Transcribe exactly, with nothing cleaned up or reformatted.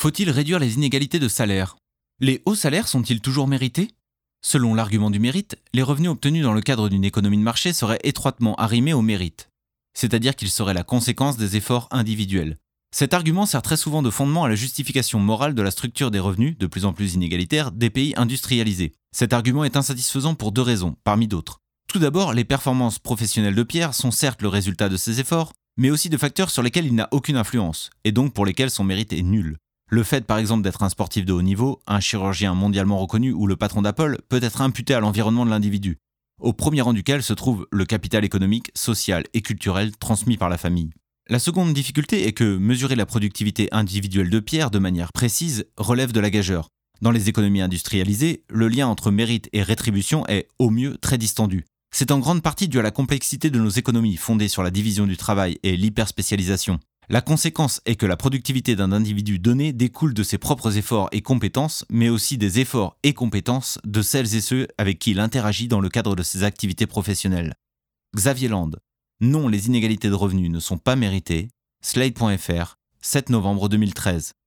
Faut-il réduire les inégalités de salaire ? Les hauts salaires sont-ils toujours mérités ? Selon l'argument du mérite, les revenus obtenus dans le cadre d'une économie de marché seraient étroitement arrimés au mérite, c'est-à-dire qu'ils seraient la conséquence des efforts individuels. Cet argument sert très souvent de fondement à la justification morale de la structure des revenus, de plus en plus inégalitaire, des pays industrialisés. Cet argument est insatisfaisant pour deux raisons, parmi d'autres. Tout d'abord, les performances professionnelles de Pierre sont certes le résultat de ses efforts, mais aussi de facteurs sur lesquels il n'a aucune influence, et donc pour lesquels son mérite est nul. Le fait par exemple d'être un sportif de haut niveau, un chirurgien mondialement reconnu ou le patron d'Apple peut être imputé à l'environnement de l'individu, au premier rang duquel se trouve le capital économique, social et culturel transmis par la famille. La seconde difficulté est que mesurer la productivité individuelle de Pierre de manière précise relève de la gageure. Dans les économies industrialisées, le lien entre mérite et rétribution est, au mieux, très distendu. C'est en grande partie dû à la complexité de nos économies fondées sur la division du travail et l'hyperspécialisation. La conséquence est que la productivité d'un individu donné découle de ses propres efforts et compétences, mais aussi des efforts et compétences de celles et ceux avec qui il interagit dans le cadre de ses activités professionnelles. Xavier Land. Non, les inégalités de revenus ne sont pas méritées. Slate point F R, sept novembre deux mille treize.